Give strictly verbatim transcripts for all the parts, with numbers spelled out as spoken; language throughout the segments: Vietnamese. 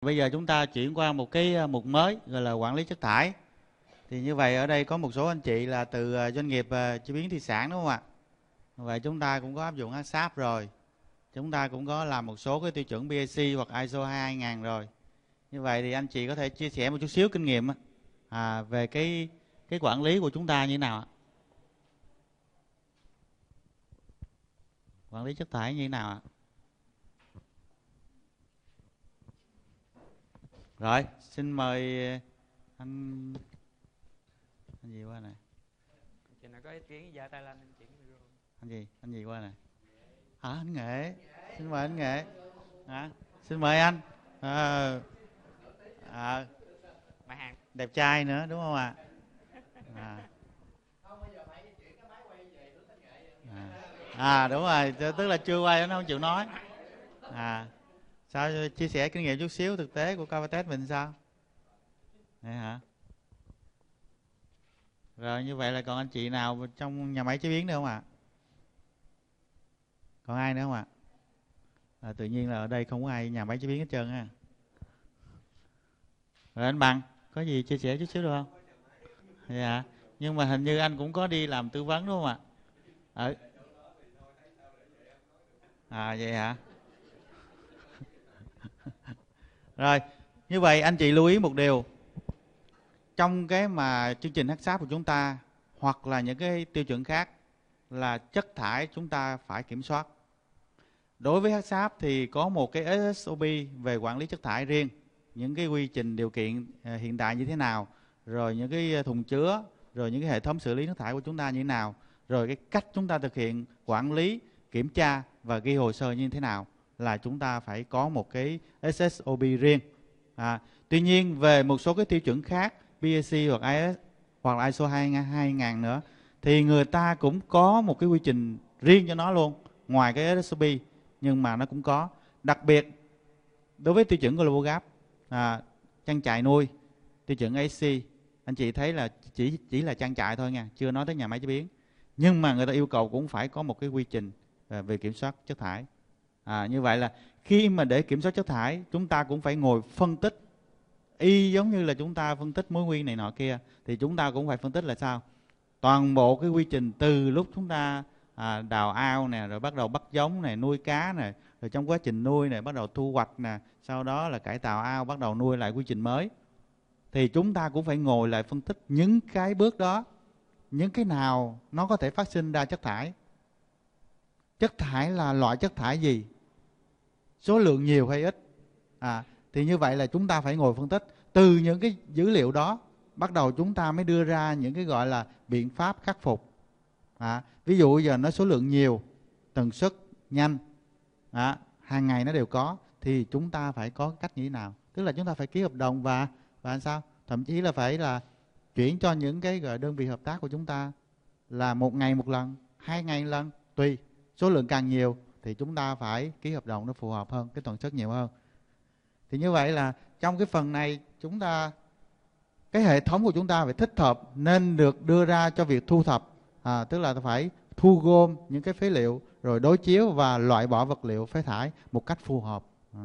bây giờ chúng ta chuyển qua một cái mục mới gọi là quản lý chất thải. Thì như vậy ở đây có một số anh chị là từ doanh nghiệp chế biến thủy sản, đúng không ạ? Vậy chúng ta cũng có áp dụng hát sáp rồi. Chúng ta cũng có làm một số cái tiêu chuẩn bê a xê hoặc i ét o hai nghìn rồi. Như vậy thì anh chị có thể chia sẻ một chút xíu kinh nghiệm à, về cái cái quản lý của chúng ta như thế nào ạ? Quản lý chất thải như thế nào ạ? Rồi, xin mời anh anh gì qua này. Chị nào có ý kiến giơ tay lên anh chuyển micro. Anh gì? Anh gì qua này? Hả? Anh Nghệ. Xin mời anh Nghệ. Hả? Xin mời anh. À, à, đẹp trai nữa đúng không ạ? À. À. à đúng rồi, tức là chưa quay nó không chịu nói. À. Sao chia sẻ kinh nghiệm chút xíu thực tế của Cavatet mình sao? Đấy hả? Rồi như vậy là còn anh chị nào trong nhà máy chế biến nữa không ạ? Còn ai nữa không ạ? À, tự nhiên là ở đây không có ai nhà máy chế biến hết trơn ha. Rồi anh Bằng, có gì chia sẻ chút xíu được không? Dạ. Nhưng mà hình như anh cũng có đi làm tư vấn đúng không ạ? Ở... À vậy hả? Rồi, như vậy anh chị lưu ý một điều. Trong cái mà chương trình hát sáp của chúng ta hoặc là những cái tiêu chuẩn khác là chất thải chúng ta phải kiểm soát. Đối với hát sáp thì có một cái ét ét o pê về quản lý chất thải riêng. Những cái quy trình điều kiện hiện tại như thế nào, rồi những cái thùng chứa, rồi những cái hệ thống xử lý nước thải của chúng ta như thế nào, rồi cái cách chúng ta thực hiện quản lý, kiểm tra và ghi hồ sơ như thế nào, là chúng ta phải có một cái ét ét o pê riêng. À, tuy nhiên về một số cái tiêu chuẩn khác, bê a xê hoặc i ét hoặc là i ét o hai nghìn nữa, thì người ta cũng có một cái quy trình riêng cho nó luôn, ngoài cái ét ét o pê, nhưng mà nó cũng có. Đặc biệt đối với tiêu chuẩn Global Gap, à, trang trại nuôi, tiêu chuẩn a xê, anh chị thấy là chỉ chỉ là trang trại thôi nha, chưa nói tới nhà máy chế biến. Nhưng mà người ta yêu cầu cũng phải có một cái quy trình về kiểm soát chất thải. À, như vậy là khi mà để kiểm soát chất thải, chúng ta cũng phải ngồi phân tích, y giống như là chúng ta phân tích mối nguyên này nọ kia, thì chúng ta cũng phải phân tích là sao? Toàn bộ cái quy trình từ lúc chúng ta à, đào ao nè, rồi bắt đầu bắt giống nè, nuôi cá nè, rồi trong quá trình nuôi nè, bắt đầu thu hoạch nè, sau đó là cải tạo ao, bắt đầu nuôi lại quy trình mới. Thì chúng ta cũng phải ngồi lại phân tích những cái bước đó, những cái nào nó có thể phát sinh ra chất thải. Chất thải là loại chất thải gì? Số lượng nhiều hay ít? À, thì như vậy là chúng ta phải ngồi phân tích. Từ những cái dữ liệu đó, bắt đầu chúng ta mới đưa ra những cái gọi là biện pháp khắc phục. À, ví dụ giờ nó số lượng nhiều, tần suất nhanh, à, hàng ngày nó đều có, thì chúng ta phải có cách như thế nào? Tức là chúng ta phải ký hợp đồng và và sao? Thậm chí là phải là chuyển cho những cái gọi đơn vị hợp tác của chúng ta là một ngày một lần, hai ngày một lần, tùy. Số lượng càng nhiều thì chúng ta phải ký hợp đồng nó phù hợp hơn, cái tần suất nhiều hơn. Thì như vậy là trong cái phần này chúng ta, cái hệ thống của chúng ta phải thích hợp nên được đưa ra cho việc thu thập, à, tức là phải thu gom những cái phế liệu, rồi đối chiếu và loại bỏ vật liệu phế thải một cách phù hợp. À.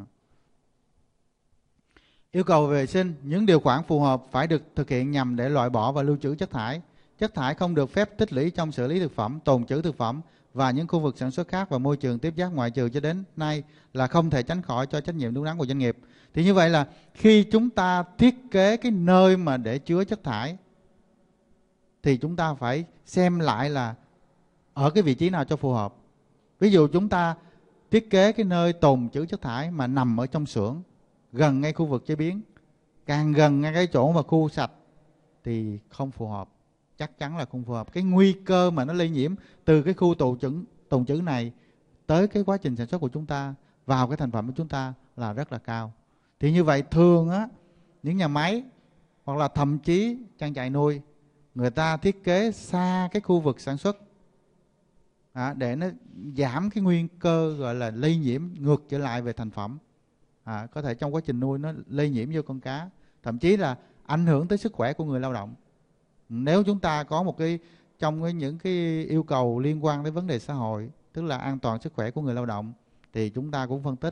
Yêu cầu vệ sinh, những điều khoản phù hợp phải được thực hiện nhằm để loại bỏ và lưu trữ chất thải. Chất thải không được phép tích lũy trong xử lý thực phẩm, tồn trữ thực phẩm và những khu vực sản xuất khác và môi trường tiếp giáp ngoại trừ cho đến nay là không thể tránh khỏi cho trách nhiệm đúng đắn của doanh nghiệp. Thì như vậy là khi chúng ta thiết kế cái nơi mà để chứa chất thải thì chúng ta phải xem lại là ở cái vị trí nào cho phù hợp. Ví dụ chúng ta thiết kế cái nơi tồn trữ chất thải mà nằm ở trong xưởng, gần ngay khu vực chế biến, càng gần ngay cái chỗ mà khu sạch thì không phù hợp, chắc chắn là không phù hợp. Cái nguy cơ mà nó lây nhiễm từ cái khu tồn trữ tồn trữ này tới cái quá trình sản xuất của chúng ta, vào cái thành phẩm của chúng ta là rất là cao. Thì như vậy thường á, những nhà máy hoặc là thậm chí trang trại nuôi, người ta thiết kế xa cái khu vực sản xuất à, để nó giảm cái nguy cơ gọi là lây nhiễm ngược trở lại về thành phẩm. À, có thể trong quá trình nuôi nó lây nhiễm vô con cá, thậm chí là ảnh hưởng tới sức khỏe của người lao động. Nếu chúng ta có một cái trong cái, những cái yêu cầu liên quan đến vấn đề xã hội, tức là an toàn sức khỏe của người lao động, thì chúng ta cũng phân tích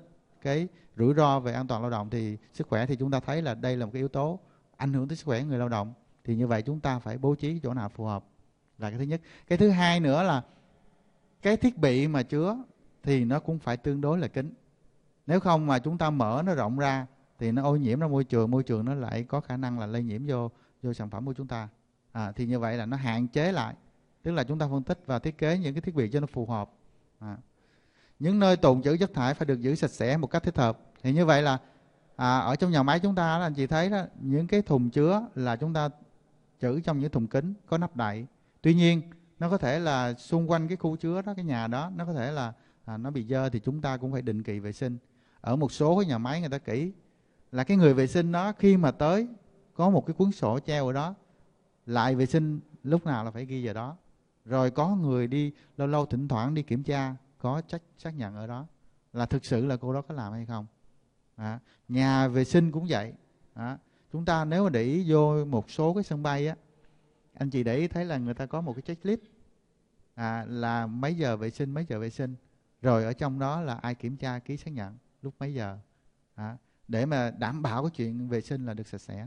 cái rủi ro về an toàn lao động thì sức khỏe, thì chúng ta thấy là đây là một cái yếu tố ảnh hưởng tới sức khỏe người lao động. Thì như vậy chúng ta phải bố trí chỗ nào phù hợp là cái thứ nhất. Cái thứ hai nữa là cái thiết bị mà chứa thì nó cũng phải tương đối là kín. Nếu không mà chúng ta mở nó rộng ra thì nó ô nhiễm ra môi trường, môi trường nó lại có khả năng là lây nhiễm vô vô sản phẩm của chúng ta. À, thì như vậy là nó hạn chế lại, tức là chúng ta phân tích và thiết kế những cái thiết bị cho nó phù hợp. À. Những nơi tồn trữ chất thải phải được giữ sạch sẽ một cách thích hợp. Thì như vậy là à, ở trong nhà máy chúng ta là anh chị thấy đó, những cái thùng chứa là chúng ta trữ trong những thùng kính có nắp đậy. Tuy nhiên nó có thể là xung quanh cái khu chứa đó, cái nhà đó nó có thể là à, nó bị dơ, thì chúng ta cũng phải định kỳ vệ sinh. Ở một số cái nhà máy người ta kỹ là cái người vệ sinh đó khi mà tới có một cái cuốn sổ treo ở đó, lại vệ sinh lúc nào là phải ghi vào đó. Rồi có người đi lâu lâu thỉnh thoảng đi kiểm tra, có chắc xác nhận ở đó là thực sự là cô đó có làm hay không. À, nhà vệ sinh cũng vậy. À, chúng ta nếu mà để ý vô một số cái sân bay á, anh chị để ý thấy là người ta có một cái checklist à, là mấy giờ vệ sinh, mấy giờ vệ sinh. Rồi ở trong đó là ai kiểm tra, ký xác nhận lúc mấy giờ. À, để mà đảm bảo cái chuyện vệ sinh là được sạch sẽ.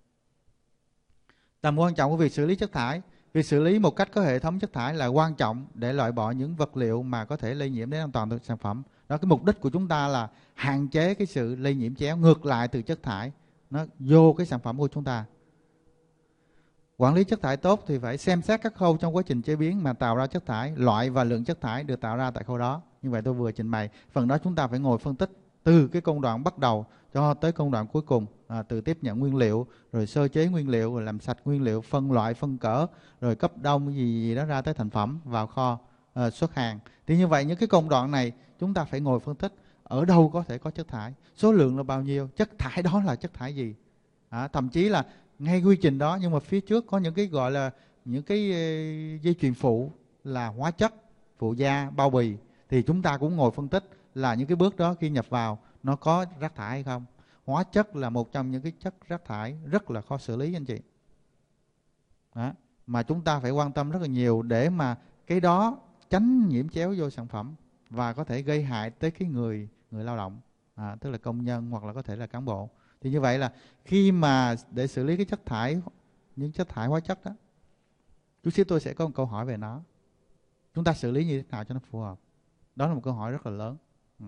Tầm quan trọng của việc xử lý chất thải. Việc xử lý một cách có hệ thống chất thải là quan trọng để loại bỏ những vật liệu mà có thể lây nhiễm đến an toàn của sản phẩm. Đó, cái mục đích của chúng ta là hạn chế cái sự lây nhiễm chéo ngược lại từ chất thải nó vô cái sản phẩm của chúng ta. Quản lý chất thải tốt thì phải xem xét các khâu trong quá trình chế biến mà tạo ra chất thải, loại và lượng chất thải được tạo ra tại khâu đó. Như vậy tôi vừa trình bày. Phần đó chúng ta phải ngồi phân tích từ cái công đoạn bắt đầu cho tới công đoạn cuối cùng, à, từ tiếp nhận nguyên liệu, rồi sơ chế nguyên liệu, rồi làm sạch nguyên liệu, phân loại, phân cỡ, rồi cấp đông gì, gì đó ra tới thành phẩm vào kho, à, xuất hàng. Thì như vậy những cái công đoạn này chúng ta phải ngồi phân tích ở đâu có thể có chất thải, số lượng là bao nhiêu, chất thải đó là chất thải gì. À, thậm chí là ngay quy trình đó nhưng mà phía trước có những cái gọi là những cái uh, dây chuyền phụ là hóa chất, phụ gia, bao bì, thì chúng ta cũng ngồi phân tích là những cái bước đó khi nhập vào nó có rác thải hay không. Hóa chất là một trong những cái chất rác thải rất là khó xử lý anh chị. Đó, mà chúng ta phải quan tâm rất là nhiều để mà cái đó tránh nhiễm chéo vô sản phẩm và có thể gây hại tới cái người người lao động, à, tức là công nhân hoặc là có thể là cán bộ. Thì như vậy là khi mà để xử lý cái chất thải, những chất thải hóa chất đó, chút xíu tôi sẽ có một câu hỏi về nó. Chúng ta xử lý như thế nào cho nó phù hợp? Đó là một câu hỏi rất là lớn.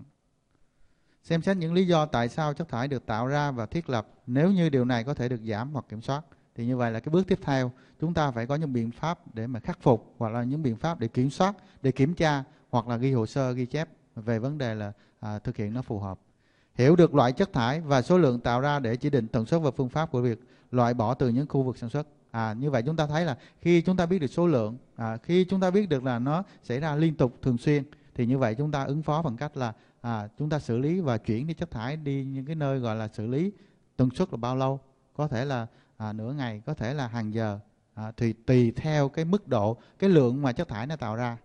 Xem xét những lý do tại sao chất thải được tạo ra và thiết lập, nếu như điều này có thể được giảm hoặc kiểm soát. Thì như vậy là cái bước tiếp theo, chúng ta phải có những biện pháp để mà khắc phục, hoặc là những biện pháp để kiểm soát, để kiểm tra, hoặc là ghi hồ sơ, ghi chép về vấn đề là à, thực hiện nó phù hợp. Hiểu được loại chất thải và số lượng tạo ra để chỉ định tần suất và phương pháp của việc loại bỏ từ những khu vực sản xuất. À, như vậy chúng ta thấy là khi chúng ta biết được số lượng, à, khi chúng ta biết được là nó xảy ra liên tục, thường xuyên, thì như vậy chúng ta ứng phó bằng cách là à, chúng ta xử lý và chuyển đi chất thải đi những cái nơi gọi là xử lý tần suất là bao lâu. Có thể là à, nửa ngày, có thể là hàng giờ, à, thì tùy theo cái mức độ, cái lượng mà chất thải nó tạo ra.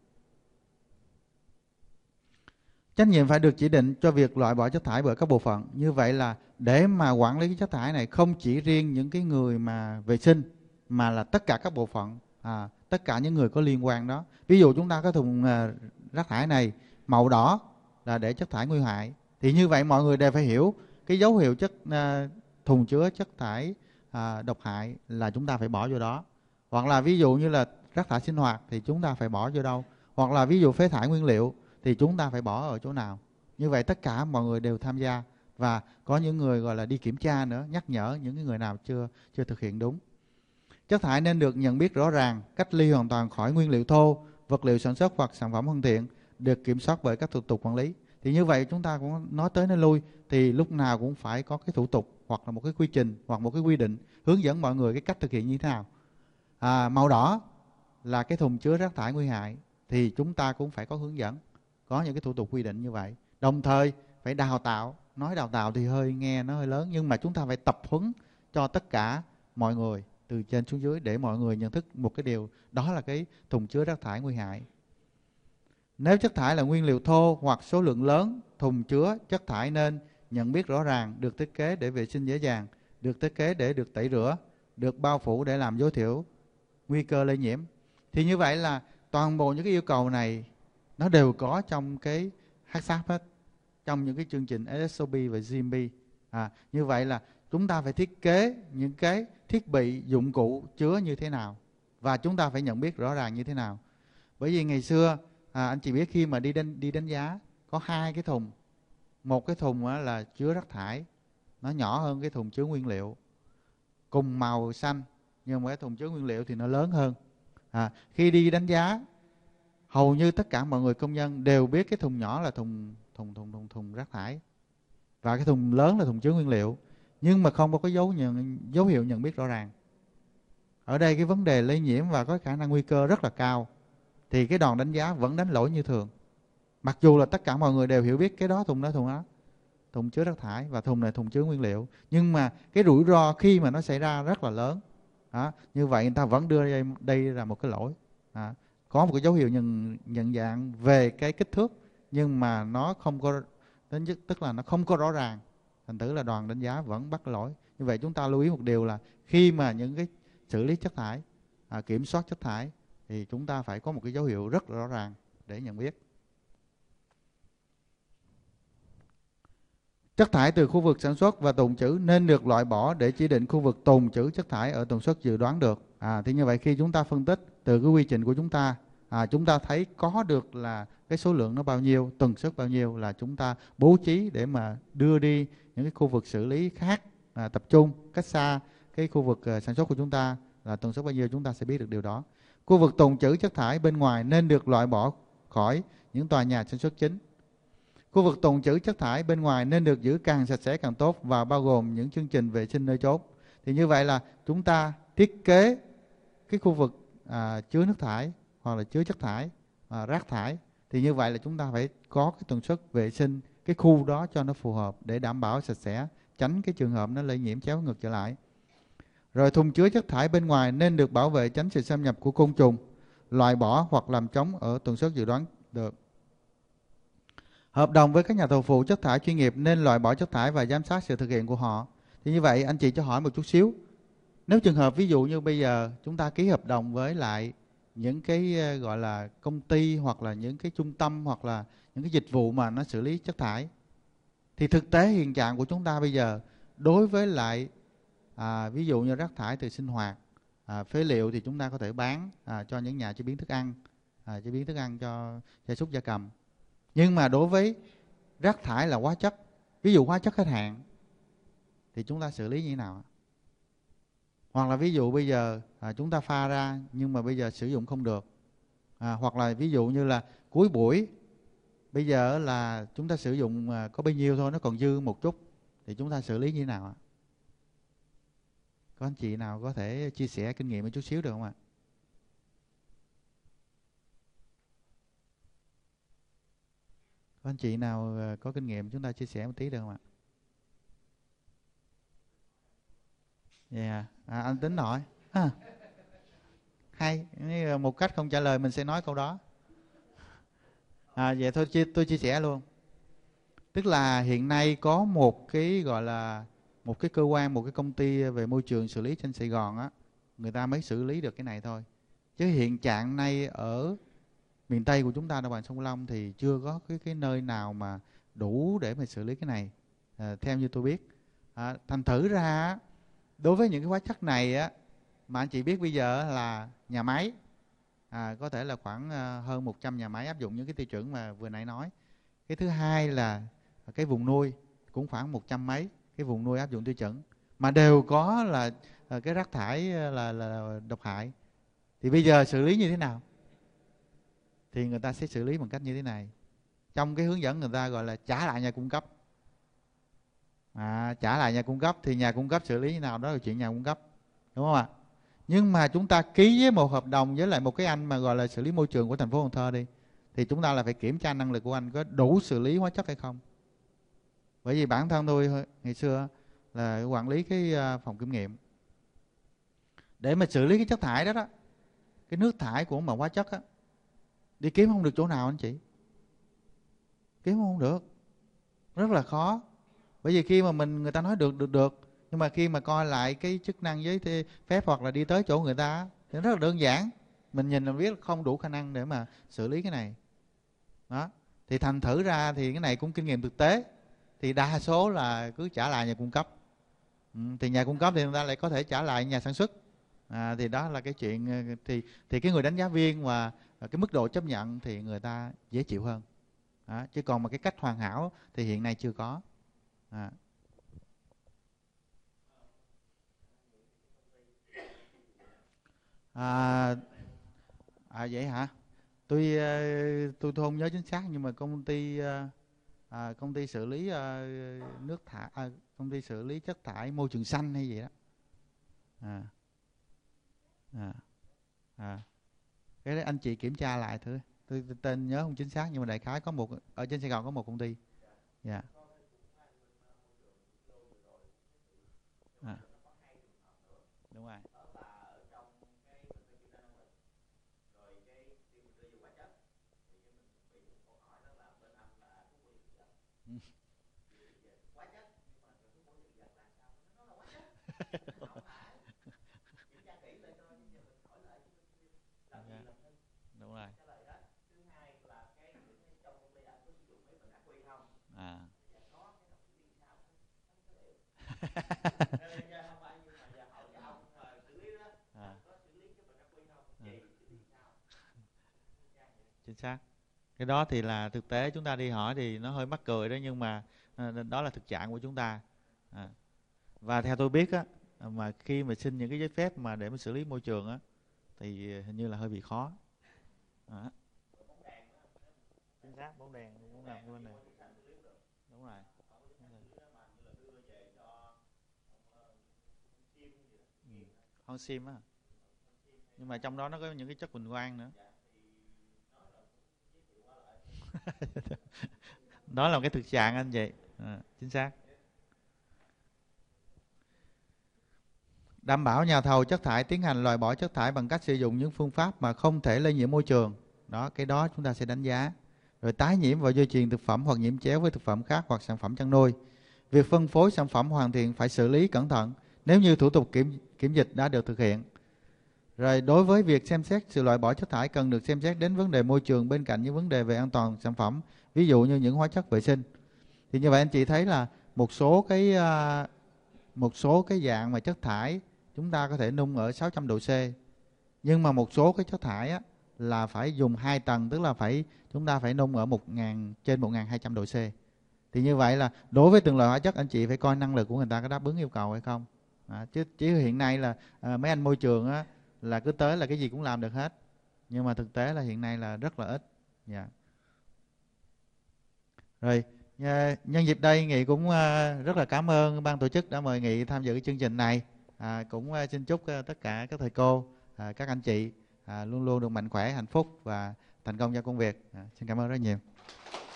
Trách nhiệm phải được chỉ định cho việc loại bỏ chất thải bởi các bộ phận. Như vậy là để mà quản lý cái chất thải này không chỉ riêng những cái người mà vệ sinh, mà là tất cả các bộ phận, à, tất cả những người có liên quan đó. Ví dụ chúng ta có thùng à, rác thải này màu đỏ là để chất thải nguy hại, thì như vậy mọi người đều phải hiểu cái dấu hiệu chất à, thùng chứa chất thải à, độc hại là chúng ta phải bỏ vô đó. Hoặc là ví dụ như là rác thải sinh hoạt thì chúng ta phải bỏ vô đâu. Hoặc là ví dụ phế thải nguyên liệu thì chúng ta phải bỏ ở chỗ nào. Như vậy tất cả mọi người đều tham gia, và có những người gọi là đi kiểm tra nữa, nhắc nhở những người nào chưa chưa thực hiện đúng. Chất thải nên được nhận biết rõ ràng, cách ly hoàn toàn khỏi nguyên liệu thô, vật liệu sản xuất hoặc sản phẩm thân thiện, được kiểm soát bởi các thủ tục quản lý. Thì như vậy chúng ta cũng nói tới nói lui, thì lúc nào cũng phải có cái thủ tục hoặc là một cái quy trình hoặc một cái quy định hướng dẫn mọi người cái cách thực hiện như thế nào. À, màu đỏ là cái thùng chứa rác thải nguy hại, thì chúng ta cũng phải có hướng dẫn, có những cái thủ tục quy định như vậy. Đồng thời phải đào tạo, nói đào tạo thì hơi nghe nó hơi lớn, nhưng mà chúng ta phải tập huấn cho tất cả mọi người từ trên xuống dưới để mọi người nhận thức một cái điều, đó là cái thùng chứa rác thải nguy hại. Nếu chất thải là nguyên liệu thô hoặc số lượng lớn, thùng chứa chất thải nên nhận biết rõ ràng, được thiết kế để vệ sinh dễ dàng, được thiết kế để được tẩy rửa, được bao phủ để làm tối thiểu nguy cơ lây nhiễm. Thì như vậy là toàn bộ những cái yêu cầu này nó đều có trong cái hát ét a pê hết. trong những cái chương trình ét ét o pê và giê em pê. À, như vậy là chúng ta phải thiết kế những cái thiết bị, dụng cụ chứa như thế nào, và chúng ta phải nhận biết rõ ràng như thế nào. Bởi vì ngày xưa à, anh chị biết khi mà đi đánh, đi đánh giá có hai cái thùng. Một cái thùng là chứa rác thải, nó nhỏ hơn cái thùng chứa nguyên liệu, cùng màu xanh, nhưng mà cái thùng chứa nguyên liệu thì nó lớn hơn. À, khi đi đánh giá, hầu như tất cả mọi người công nhân đều biết cái thùng nhỏ là thùng thùng thùng thùng, thùng rác thải, và cái thùng lớn là thùng chứa nguyên liệu, nhưng mà không có dấu nhận, dấu hiệu nhận biết rõ ràng. Ở đây cái vấn đề lây nhiễm và có khả năng nguy cơ rất là cao, thì cái đoàn đánh giá vẫn đánh lỗi như thường. Mặc dù là tất cả mọi người đều hiểu biết cái đó thùng đó thùng đó thùng chứa rác thải và thùng này thùng chứa nguyên liệu, nhưng mà cái rủi ro khi mà nó xảy ra rất là lớn. Đó, như vậy người ta vẫn đưa đây, đây là một cái lỗi. Đó, có một cái dấu hiệu nhận, nhận dạng về cái kích thước, nhưng mà nó không có, tức là nó không có rõ ràng, thành thử là đoàn đánh giá vẫn bắt lỗi. Như vậy chúng ta lưu ý một điều là khi mà những cái xử lý chất thải, à, kiểm soát chất thải, thì chúng ta phải có một cái dấu hiệu rất rõ ràng để nhận biết. Chất thải từ khu vực sản xuất và tồn trữ nên được loại bỏ để chỉ định khu vực tồn trữ chất thải ở tần suất dự đoán được. À, thì như vậy khi chúng ta phân tích từ cái quy trình của chúng ta, à, chúng ta thấy có được là cái số lượng nó bao nhiêu, tần suất bao nhiêu, là chúng ta bố trí để mà đưa đi những cái khu vực xử lý khác, à, tập trung cách xa cái khu vực uh, sản xuất của chúng ta, là tần suất bao nhiêu chúng ta sẽ biết được điều đó. Khu vực tồn trữ chất thải bên ngoài nên được loại bỏ khỏi những tòa nhà sản xuất chính. Khu vực tồn trữ chất thải bên ngoài nên được giữ càng sạch sẽ càng tốt, và bao gồm những chương trình vệ sinh nơi chốn. Thì như vậy là chúng ta thiết kế cái khu vực à, chứa nước thải hoặc là chứa chất thải, à, rác thải, thì như vậy là chúng ta phải có cái tần suất vệ sinh cái khu đó cho nó phù hợp để đảm bảo sạch sẽ, tránh cái trường hợp nó lây nhiễm chéo ngược trở lại. Rồi thùng chứa chất thải bên ngoài nên được bảo vệ tránh sự xâm nhập của côn trùng, loại bỏ hoặc làm trống ở tần suất dự đoán được. Hợp đồng với các nhà thầu phụ chất thải chuyên nghiệp nên loại bỏ chất thải và giám sát sự thực hiện của họ. Thì như vậy anh chị cho hỏi một chút xíu. Nếu trường hợp ví dụ như bây giờ chúng ta ký hợp đồng với lại những cái gọi là công ty hoặc là những cái trung tâm hoặc là những cái dịch vụ mà nó xử lý chất thải, thì thực tế hiện trạng của chúng ta bây giờ đối với lại à, ví dụ như rác thải từ sinh hoạt, à, phế liệu thì chúng ta có thể bán à, cho những nhà chế biến thức ăn, à, chế biến thức ăn cho gia súc gia cầm. Nhưng mà đối với rác thải là hóa chất, ví dụ hóa chất hết hạn, thì chúng ta xử lý như thế nào? Hoặc là ví dụ bây giờ à, chúng ta pha ra nhưng mà bây giờ sử dụng không được, à, hoặc là ví dụ như là cuối buổi bây giờ là chúng ta sử dụng à, có bao nhiêu thôi, nó còn dư một chút, thì chúng ta xử lý như thế nào ạ? Có anh chị nào có thể chia sẻ kinh nghiệm một chút xíu được không ạ? Có anh chị nào có kinh nghiệm chúng ta chia sẻ một tí được không ạ? Yeah. À, anh tính hỏi. À, hay, một cách không trả lời mình sẽ nói câu đó. À, vậy thôi tôi chia sẻ luôn. Tức là hiện nay có một cái gọi là một cái cơ quan, một cái công ty về môi trường xử lý trên Sài Gòn á, người ta mới xử lý được cái này thôi. Chứ hiện trạng nay ở miền Tây của chúng ta, đồng bằng sông Cửu Long, thì chưa có cái cái nơi nào mà đủ để mà xử lý cái này, à, theo như tôi biết. À, thành thử ra đối với những cái hóa chất này á, mà anh chị biết bây giờ là nhà máy à, có thể là khoảng hơn một trăm nhà máy áp dụng những cái tiêu chuẩn mà vừa nãy nói. Cái thứ hai là cái vùng nuôi cũng khoảng một trăm mấy cái vùng nuôi áp dụng tiêu chuẩn, mà đều có là cái rác thải là, là độc hại. Thì bây giờ xử lý như thế nào? Thì người ta sẽ xử lý bằng cách như thế này. Trong cái hướng dẫn người ta gọi là trả lại nhà cung cấp. À, trả lại nhà cung cấp thì nhà cung cấp xử lý như nào đó là chuyện nhà cung cấp, đúng không ạ? Nhưng mà chúng ta ký với một hợp đồng với lại một cái anh mà gọi là xử lý môi trường của thành phố Cần Thơ đi, thì chúng ta là phải kiểm tra năng lực của anh có đủ xử lý hóa chất hay không. Bởi vì bản thân tôi ngày xưa là quản lý cái phòng kiểm nghiệm, để mà xử lý cái chất thải đó đó, cái nước thải của mà hóa chất á, đi kiếm không được chỗ nào anh chị, kiếm không được, rất là khó. Bởi vì khi mà mình người ta nói được được được, nhưng mà khi mà coi lại cái chức năng giấy phép hoặc là đi tới chỗ người ta thì rất là đơn giản, mình nhìn là biết không đủ khả năng để mà xử lý cái này đó. Thì thành thử ra thì cái này cũng kinh nghiệm thực tế, thì đa số là cứ trả lại nhà cung cấp. Ừ, thì nhà cung cấp thì người ta lại có thể trả lại nhà sản xuất. À, thì đó là cái chuyện, thì thì cái người đánh giá viên và cái mức độ chấp nhận thì người ta dễ chịu hơn. À, chứ còn mà cái cách hoàn hảo thì hiện nay chưa có. À. À, à vậy hả? Tôi tôi tôi không nhớ chính xác, nhưng mà công ty à, công ty xử lý à, nước thải, à, công ty xử lý chất thải môi trường xanh hay gì đó. À, à, à. Cái đấy anh chị kiểm tra lại thử. Tôi, tôi tên nhớ không chính xác, nhưng mà đại khái có một ở trên Sài Gòn có một công ty. Dạ. Yeah. À. Đúng rồi. Đúng rồi. À. À. Chính xác. Cái đó thì là thực tế chúng ta đi hỏi thì nó hơi mắc cười đó, nhưng mà à, đó là thực trạng của chúng ta. À. Và theo tôi biết á, mà khi mà xin những cái giấy phép mà để mà xử lý môi trường á, thì hình như là hơi bị khó. À. Chính xác, bóng đèn cũng làm cái vấn đề. Đúng rồi. Ừ. Hon sim á, nhưng mà trong đó nó có những cái chất huỳnh quang nữa. Đó là một cái thực trạng anh chị. À, chính xác. Đảm bảo nhà thầu chất thải tiến hành loại bỏ chất thải bằng cách sử dụng những phương pháp mà không thể lây nhiễm môi trường. Đó, cái đó chúng ta sẽ đánh giá. Rồi tái nhiễm và dây chuyền thực phẩm hoặc nhiễm chéo với thực phẩm khác hoặc sản phẩm chăn nuôi. Việc phân phối sản phẩm hoàn thiện phải xử lý cẩn thận nếu như thủ tục kiểm kiểm dịch đã được thực hiện. Rồi đối với việc xem xét sự loại bỏ chất thải cần được xem xét đến vấn đề môi trường bên cạnh những vấn đề về an toàn sản phẩm, ví dụ như những hóa chất vệ sinh. Thì như vậy anh chị thấy là một số cái một số cái dạng mà chất thải chúng ta có thể nung ở sáu trăm độ C, nhưng mà một số cái chất thải á, là phải dùng hai tầng, tức là phải chúng ta phải nung ở một nghìn trên một nghìn hai trăm độ C. Thì như vậy là đối với từng loại hóa chất anh chị phải coi năng lực của người ta có đáp ứng yêu cầu hay không. À, chứ chứ hiện nay là à, mấy anh môi trường á, là cứ tới là cái gì cũng làm được hết, nhưng mà thực tế là hiện nay là rất là ít. Dạ. Rồi nhân dịp đây Nghị cũng rất là cảm ơn ban tổ chức đã mời Nghị tham dự cái chương trình này. À, cũng xin chúc tất cả các thầy cô, à, các anh chị à, luôn luôn được mạnh khỏe, hạnh phúc và thành công trong công việc. À, xin cảm ơn rất nhiều.